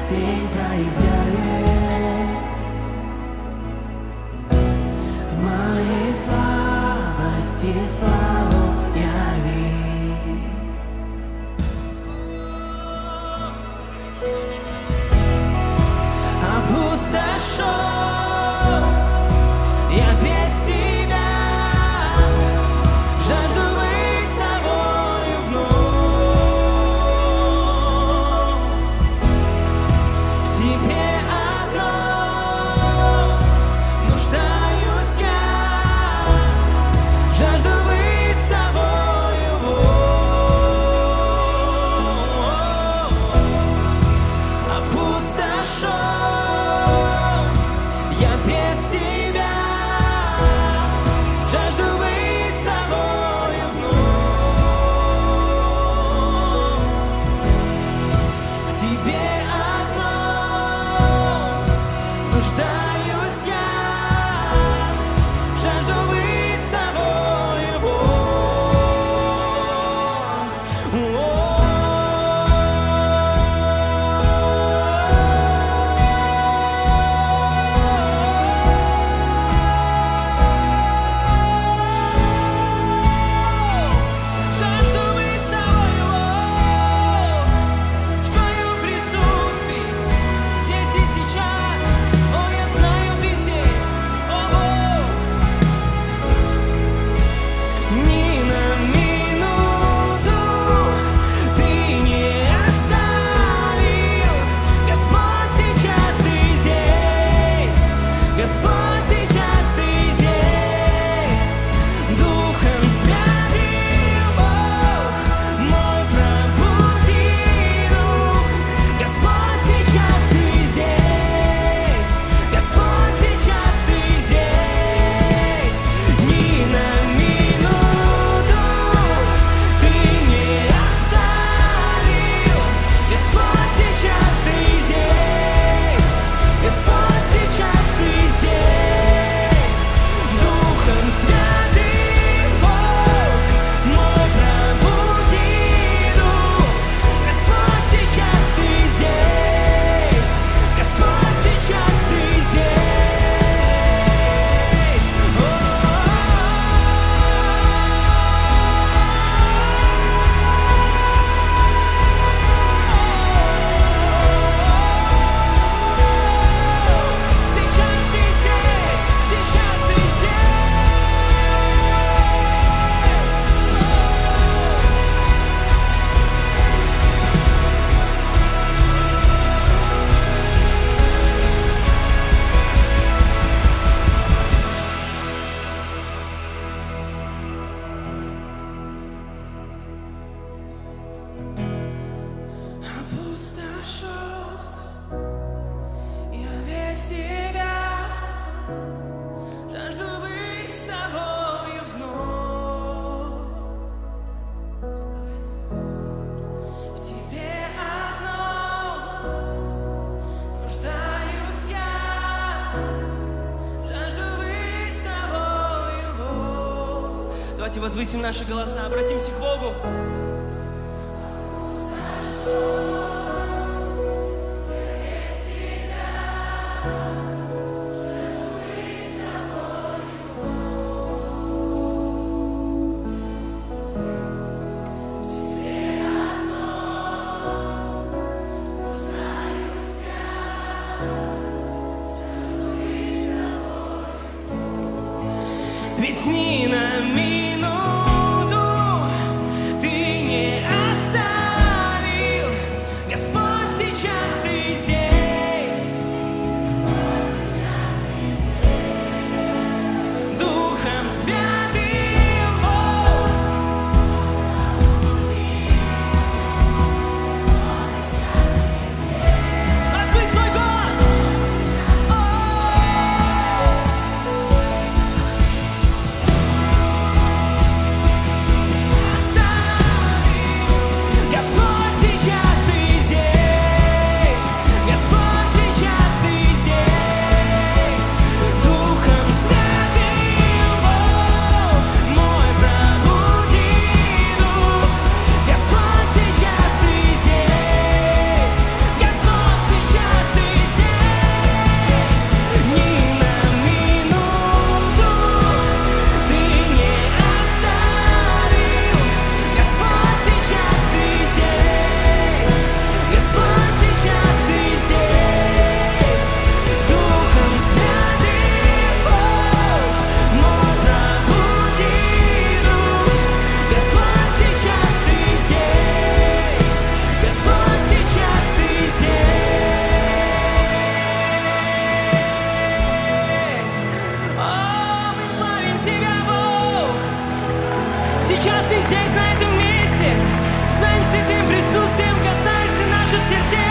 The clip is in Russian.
тень проявляет. В моей слабости славу яви. Опустошен я без тебя, жажду быть с тобою вновь. В тебе одном нуждаюсь я, жажду быть с тобою вновь. Опустошен я без тебя, жажду быть с тобою вновь. В тебе одном нуждаюсь я, жажду быть с тобою, Бог. Жажду быть с тобою, в твоем присутствии, здесь и сейчас. О, я знаю, ты здесь, о, Бог. Ни на минуту ты не оставил. Господь, сейчас ты здесь. Господь, сейчас ты здесь. Духом Святым, Бог мой, пробуди дух. Господь, сейчас ты здесь. Господь, сейчас ты здесь. Ни на минуту ты не оставил. Господь, сейчас ты здесь. Господь, сейчас ты здесь. Духом Святым, Бог мой, пробуди дух. Господь, сейчас ты здесь. Господь, сейчас ты здесь. Сейчас ты здесь, сейчас ты опустошен я без тебя, жажду быть с тобою вновь. В тебе одном нуждаюсь я, жажду быть с тобою, Бог. Давайте возвысим наши голоса, обратимся к Богу. Ведь ни на минуту ты не оставил. Господь, сейчас ты здесь. Духом Святым, Бог. Возвысь свой голос. О! сердец.